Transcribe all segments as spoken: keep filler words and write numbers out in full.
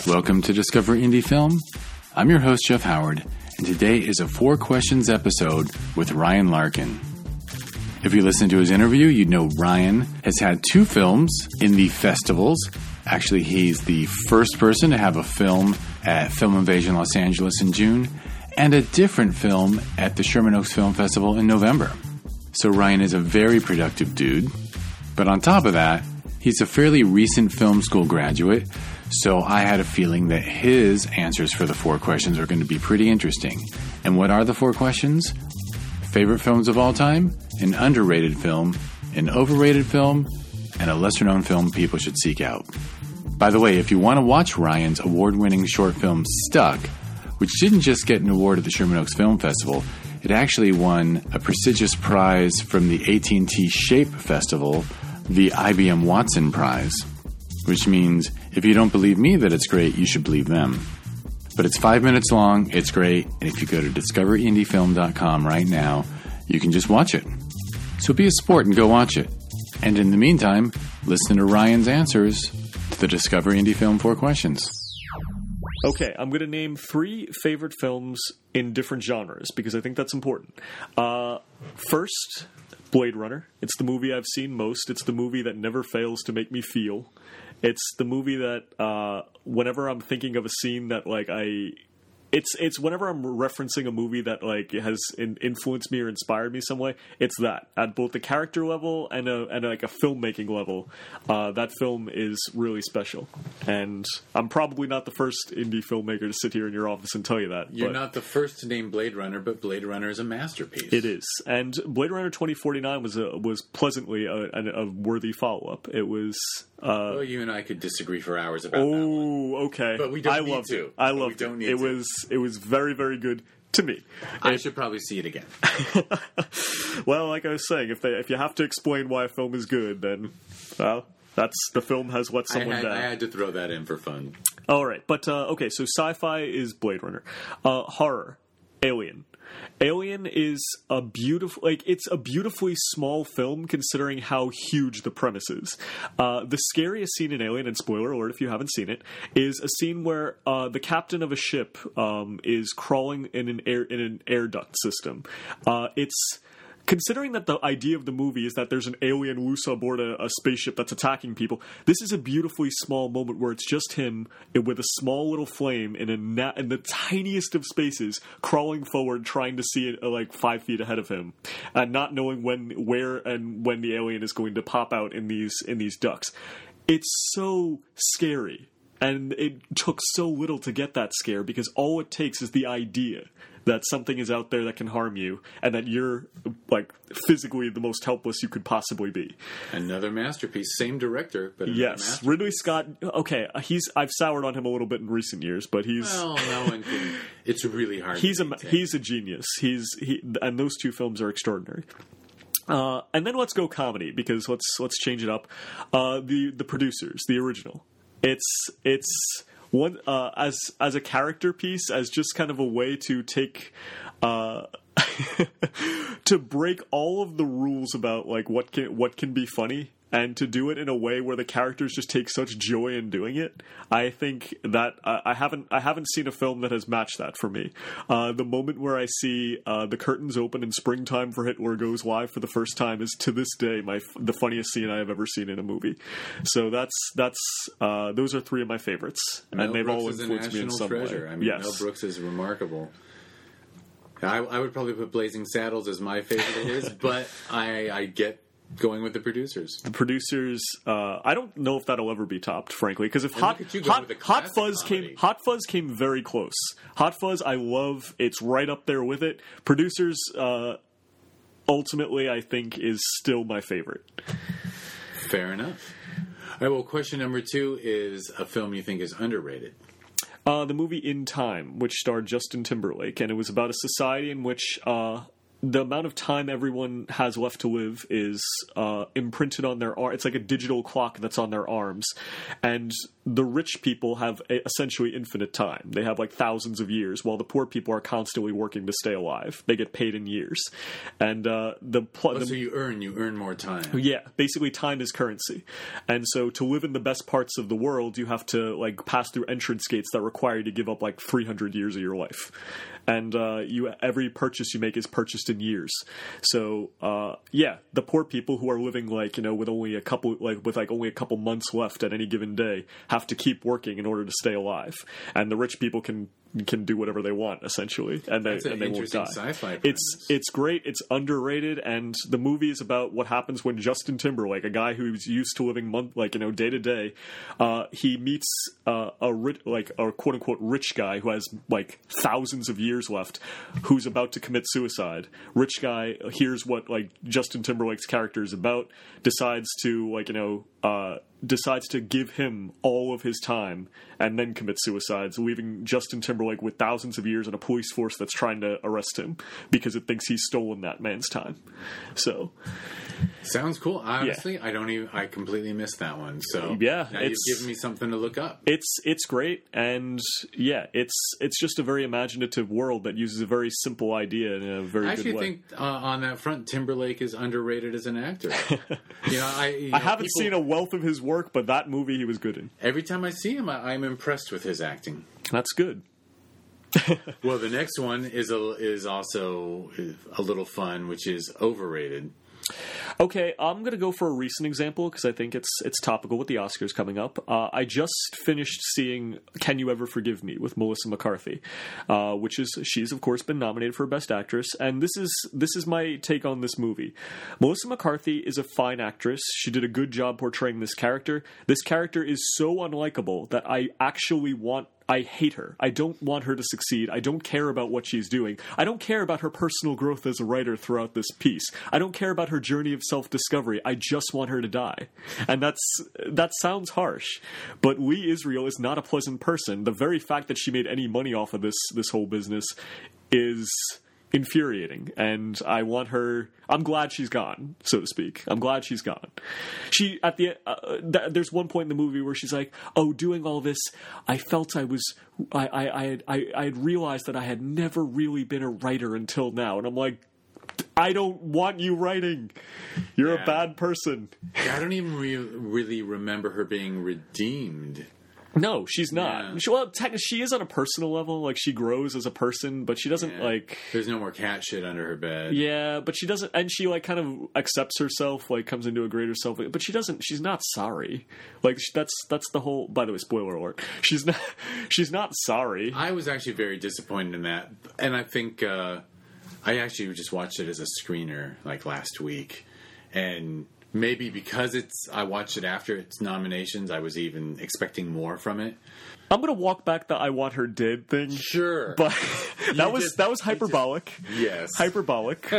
Welcome to Discover Indie Film. I'm your host, Jeff Howard, and today is a Four Questions episode with Ryan Larkin. If you listen to his interview, you'd know Ryan has had two films in the festivals. Actually, he's the first person to have a film at Film Invasion Los Angeles in June and a different film at the Sherman Oaks Film Festival in November. So Ryan is a very productive dude. But on top of that, he's a fairly recent film school graduate, so I had a feeling that his answers for the four questions are going to be pretty interesting. And what are the four questions? Favorite films of all time, an underrated film, an overrated film, and a lesser-known film people should seek out. By the way, if you want to watch Ryan's award-winning short film Stuck, which didn't just get an award at the Sherman Oaks Film Festival, it actually won a prestigious prize from the A T and T SHAPE Festival, the I B M Watson Prize, which means if you don't believe me that it's great, you should believe them. But it's five minutes long, it's great, and if you go to discover indie film dot com right now, you can just watch it. So be a sport and go watch it. And in the meantime, listen to Ryan's answers to the Discover Indie Film four questions. Okay, I'm going to name three favorite films in different genres because I think that's important. Uh, first, Blade Runner. It's the movie I've seen most. It's the movie that never fails to make me feel. It's the movie that uh, whenever I'm thinking of a scene that like I... It's it's whenever I'm referencing a movie that like has in, influenced me or inspired me some way, it's that at both the character level and a, and like a filmmaking level, uh, that film is really special. And I'm probably not the first indie filmmaker to sit here in your office and tell you that. You're not the first to name Blade Runner, but Blade Runner is a masterpiece. It is, and Blade Runner twenty forty-nine was a, was pleasantly a, a, a worthy follow up. It was. Uh, well, you and I could disagree for hours about oh, that one. okay. But we don't I need loved to. It. I But loved we don't it. Need it to. was it was very, very good to me. I it, should probably see it again. Well, like I was saying, if they if you have to explain why a film is good, then well, that's the film has let someone I had, down. I had to throw that in for fun. All right, but uh, okay, so sci-fi is Blade Runner, uh, horror, Alien. Alien is a beautiful, like, it's a beautifully small film considering how huge the premise is. Uh, the scariest scene in Alien, and spoiler alert if you haven't seen it, is a scene where uh, the captain of a ship um, is crawling in an air in an air duct system. Uh, it's Considering that the idea of the movie is that there's an alien loose aboard a, a spaceship that's attacking people, this is a beautifully small moment where it's just him with a small little flame in a na- in the tiniest of spaces, crawling forward, trying to see it uh, like five feet ahead of him, and not knowing when, where, and when the alien is going to pop out in these in these ducts. It's so scary, and it took so little to get that scare because all it takes is the idea that something is out there that can harm you, and that you're, like, physically the most helpless you could possibly be. Another masterpiece. Same director, but yes, Ridley Scott. Okay, he's I've soured on him a little bit in recent years, but he's well, no one can. It's really hard. He's to a maintain. he's a genius. He's he, and those two films are extraordinary. Uh, and then let's go comedy because let's let's change it up. Uh, the the producers, the original. It's it's. One uh, as as a character piece, as just kind of a way to take, uh, to break all of the rules about like what can what can be funny, and to do it in a way where the characters just take such joy in doing it. I think that uh, I haven't I haven't seen a film that has matched that for me. Uh, the moment where I see uh, the curtains open and Springtime for Hitler goes live for the first time is to this day my the funniest scene I have ever seen in a movie. So that's that's uh, those are three of my favorites, Mel and they've Brooks all is influenced me in some treasure. way. I mean, yes. Mel Brooks is remarkable. I, I would probably put Blazing Saddles as my favorite of his, but I, I get going with the producers. The producers, uh, I don't know if that'll ever be topped, frankly, because if And Hot look at you Hot, going with the Hot classic Fuzz comedy. came, Hot Fuzz came very close. Hot Fuzz, I love. It's right up there with it. Producers, uh, ultimately, I think is still my favorite. Fair enough. All right. Well, question number two is a film you think is underrated. Uh, the movie In Time, which starred Justin Timberlake, and it was about a society in which uh, the amount of time everyone has left to live is uh, imprinted on their arm. It's like a digital clock that's on their arms. And the rich people have a, essentially infinite time. They have like thousands of years, while the poor people are constantly working to stay alive. They get paid in years. And uh, the, pl- Oh, the so you earn, you earn more time. yeah, basically time is currency. And so to live in the best parts of the world, you have to like pass through entrance gates that require you to give up like three hundred years of your life. And uh, you every purchase you make is purchased in years. So uh, yeah, the poor people who are living like, you know, with only a couple like with like only a couple months left at any given day have to keep working in order to stay alive. And the rich people can can do whatever they want essentially, and they That's an and they won't interesting die. sci-fi premise. It's it's great. It's underrated, and the movie is about what happens when Justin Timberlake, a guy who's used to living month like you know day to day, uh, he meets uh, a rich, like a quote unquote rich guy who has like thousands of years left, who's about to commit suicide. Rich guy hears what like Justin Timberlake's character is about, decides to like you know. Uh, decides to give him all of his time and then commit suicide, leaving Justin Timberlake with thousands of years and a police force that's trying to arrest him because it thinks he's stolen that man's time. So sounds cool. Honestly, yeah. I don't even. I completely missed that one. So yeah, now you've given me something to look up. It's it's great, and yeah, it's it's just a very imaginative world that uses a very simple idea in a very I good actually way. think uh, on that front, Timberlake is underrated as an actor. you know, I you I know, haven't people, seen a wealth of his work, but that movie he was good in. Every time I see him, I, I'm impressed with his acting. That's good. Well, the next one is a, is also a little fun, which is Overrated. Okay, I'm going to go for a recent example because I think it's it's topical with the Oscars coming up. Uh, I just finished seeing Can You Ever Forgive Me with Melissa McCarthy, uh, which is she's of course been nominated for Best Actress, and this is this is my take on this movie. Melissa McCarthy is a fine actress. She did a good job portraying this character. This character is so unlikable that I actually want. I hate her. I don't want her to succeed. I don't care about what she's doing. I don't care about her personal growth as a writer throughout this piece. I don't care about her journey of self-discovery. I just want her to die. And that's that sounds harsh, but Lee Israel is not a pleasant person. The very fact that she made any money off of this this whole business is infuriating, and I want her. I'm glad she's gone, so to speak. I'm glad she's gone. She at the uh, th- there's one point in the movie where she's like, "Oh, doing all this, I felt I was, I, I, I had, I, I had realized that I had never really been a writer until now," and I'm like, I don't want you writing. You're yeah. a bad person. I don't even re- really remember her being redeemed. No, she's not. Yeah. She, well, technically, she is on a personal level. Like, she grows as a person, but she doesn't, yeah. like... There's no more cat shit under her bed. Yeah, but she doesn't... And she, like, kind of accepts herself, like, comes into a greater self. But she doesn't... She's not sorry. Like, that's that's the whole... By the way, spoiler alert. She's not... She's not sorry. I was actually very disappointed in that. And I think... Uh, I actually just watched it as a screener, like, last week. And... Maybe because it's I watched it after its nominations, I was even expecting more from it. I'm gonna walk back the "I want her dead" thing. Sure, but that you was just, that was hyperbolic. Just, yes, hyperbolic.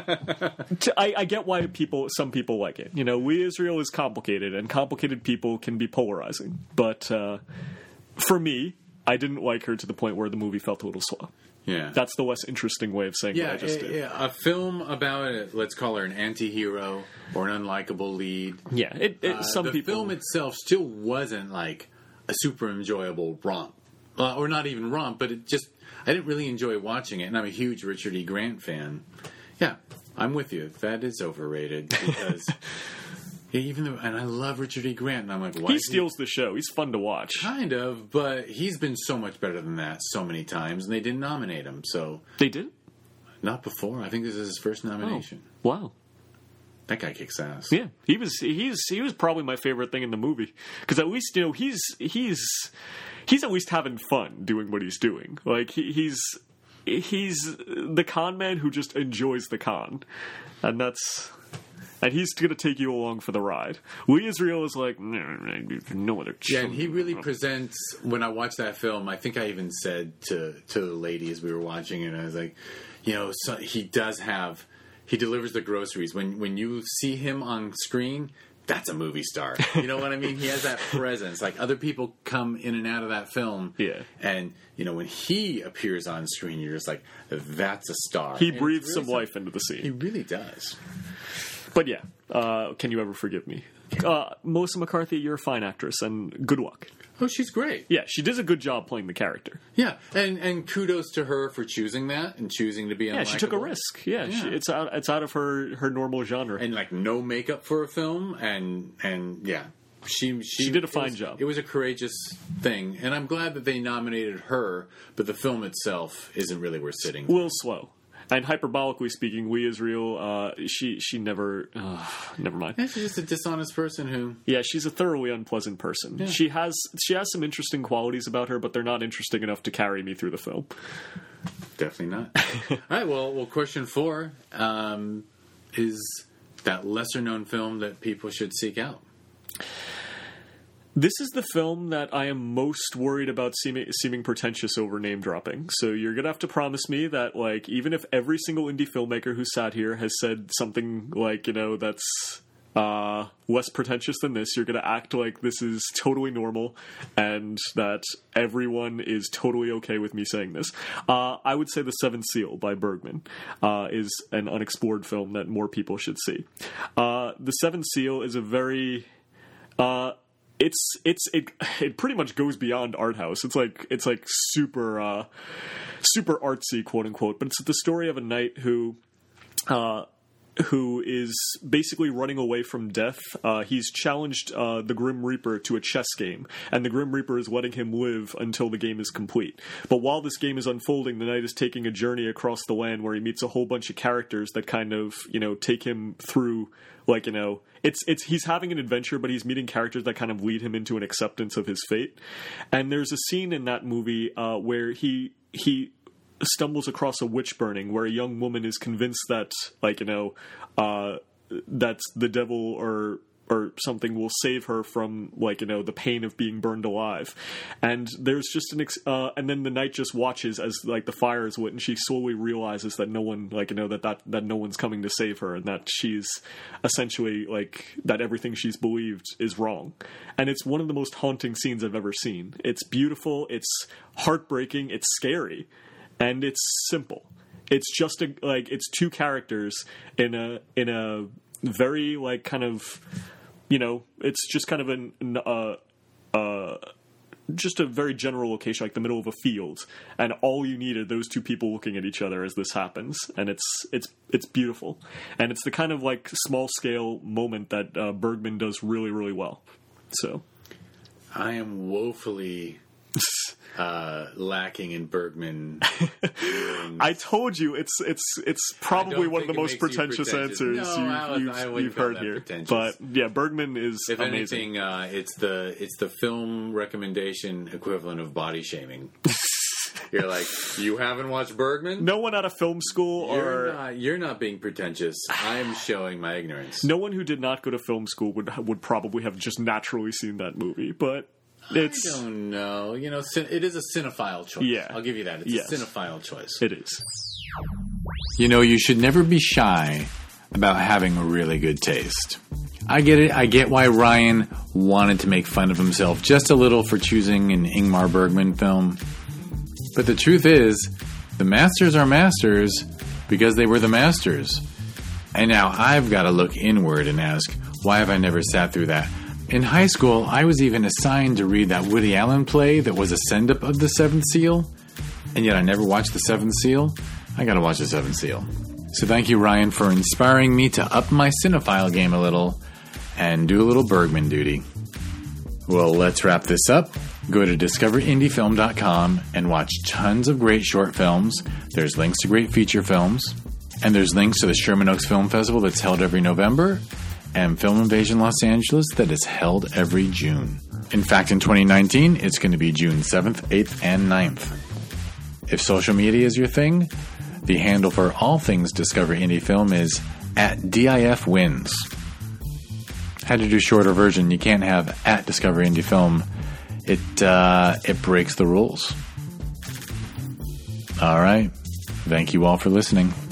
I, I get why people, some people like it. You know, Lee Israel is complicated, and complicated people can be polarizing. But uh, for me, I didn't like her to the point where the movie felt a little slow. Yeah, that's the less interesting way of saying yeah, what I just it, did. Yeah, a film about it, let's call her an anti-hero or an unlikable lead. Yeah, it, it, uh, some the people. The film itself still wasn't like a super enjoyable romp, uh, or not even romp, but it just I didn't really enjoy watching it. And I'm a huge Richard E. Grant fan. Yeah, I'm with you. That is overrated because. Yeah, even though, and I love Richard E. Grant, and I'm like, why? He steals he? the show. He's fun to watch. Kind of, but he's been so much better than that so many times, and they didn't nominate him. So they did? Not before. I think this is his first nomination. Oh, wow. That guy kicks ass. Yeah, he was. He's he was probably my favorite thing in the movie because at least you know he's he's he's at least having fun doing what he's doing. Like he, he's he's the con man who just enjoys the con, and that's. And he's going to take you along for the ride. Lee Israel is like, no other chance. Yeah, and he really presents, when I watched that film, I think I even said to, to the lady as we were watching it, I was like, you know, so he does have, he delivers the groceries. When when you see him on screen, that's a movie star. You know what I mean? He has that presence. Like, other people come in and out of that film. Yeah. And, you know, when he appears on screen, you're just like, that's a star. He and breathes really some life into the scene. He really does. But yeah, uh, Can You Ever Forgive Me? Uh, Melissa McCarthy, you're a fine actress, and good luck. Oh, she's great. Yeah, she does a good job playing the character. Yeah, and and kudos to her for choosing that and choosing to be unlikable. Yeah, she took a risk. Yeah, Yeah. She, it's out it's out of her, her normal genre. And like no makeup for a film, and and yeah, she she, She did a it fine was- job. It was a courageous thing, and I'm glad that they nominated her. But the film itself isn't really worth sitting. A little slow. And hyperbolically speaking, We Israel, uh, she she never, uh, never mind. Yeah, she's just a dishonest person who. Yeah, she's a thoroughly unpleasant person. Yeah. She has she has some interesting qualities about her, but they're not interesting enough to carry me through the film. Definitely not. All right. Well, well. Question four um, is that lesser known film that people should seek out. This is the film that I am most worried about seeming, seeming pretentious over name dropping. So you're going to have to promise me that, like, even if every single indie filmmaker who sat here has said something like, you know, that's uh, less pretentious than this, you're going to act like this is totally normal and that everyone is totally okay with me saying this. Uh, I would say The Seventh Seal by Bergman uh, is an unexplored film that more people should see. Uh, The Seventh Seal is a very... Uh, It's it's it it pretty much goes beyond art house. It's like it's like super uh, super artsy, quote unquote. But it's the story of a knight who uh, who is basically running away from death. Uh, he's challenged uh, the Grim Reaper to a chess game, and the Grim Reaper is letting him live until the game is complete. But while this game is unfolding, the knight is taking a journey across the land where he meets a whole bunch of characters that kind of, you know, take him through. Like, you know, it's it's he's having an adventure, but he's meeting characters that kind of lead him into an acceptance of his fate. And there's a scene in that movie uh, where he he stumbles across a witch burning, where a young woman is convinced that, like, you know, uh, that the devil or or something will save her from, like, you know, the pain of being burned alive. And there's just an ex- uh, and then the knight just watches as, like, the fire is lit, and she slowly realizes that no one, like, you know, that, that that no one's coming to save her, and that she's essentially, like, that everything she's believed is wrong. And it's one of the most haunting scenes I've ever seen. It's beautiful, it's heartbreaking, it's scary, and it's simple. It's just a, like, it's two characters in a in a very, like, kind of, you know, it's just kind of an, uh, uh, just a very general location, like the middle of a field, and all you need are those two people looking at each other as this happens, and it's it's it's beautiful, and it's the kind of, like, small scale moment that uh, Bergman does really really well. So, I am woefully uh, lacking in Bergman. I told you it's it's it's probably one of the think it most makes you pretentious, pretentious. answers No, you, I was- you've, I wouldn't you've call heard that here. pretentious. But yeah, Bergman is If amazing. anything, uh, it's the it's the film recommendation equivalent of body shaming. You're like, you haven't watched Bergman? No one out of film school You're or not, you're not being pretentious. I'm showing my ignorance. no one who did not go to film school would would probably have just naturally seen that movie. But it's I don't know. You know, cin- it is a cinephile choice. Yeah. I'll give you that. It's Yes. a cinephile choice. it is. You know, you should never be shy about having a really good taste. I get it. I get why Ryan wanted to make fun of himself just a little for choosing an Ingmar Bergman film. But the truth is, the masters are masters because they were the masters. And now I've got to look inward and ask, why have I never sat through that? In high school, I was even assigned to read that Woody Allen play that was a send-up of The Seventh Seal. And yet I never watched The Seventh Seal. I gotta watch The Seventh Seal. So thank you, Ryan, for inspiring me to up my cinephile game a little and do a little Bergman duty. Well, let's wrap this up. Go to discover indie film dot com and watch tons of great short films. There's links to great feature films. And there's links to the Sherman Oaks Film Festival that's held every November, and Film Invasion Los Angeles that is held every June. In fact, in twenty nineteen, it's going to be June seventh, eighth, and ninth. If social media is your thing, the handle for all things Discover Indie Film is at D I F Wins. Had to do a shorter version. You can't have at Discover Indie Film. It, uh, it breaks the rules. All right. Thank you all for listening.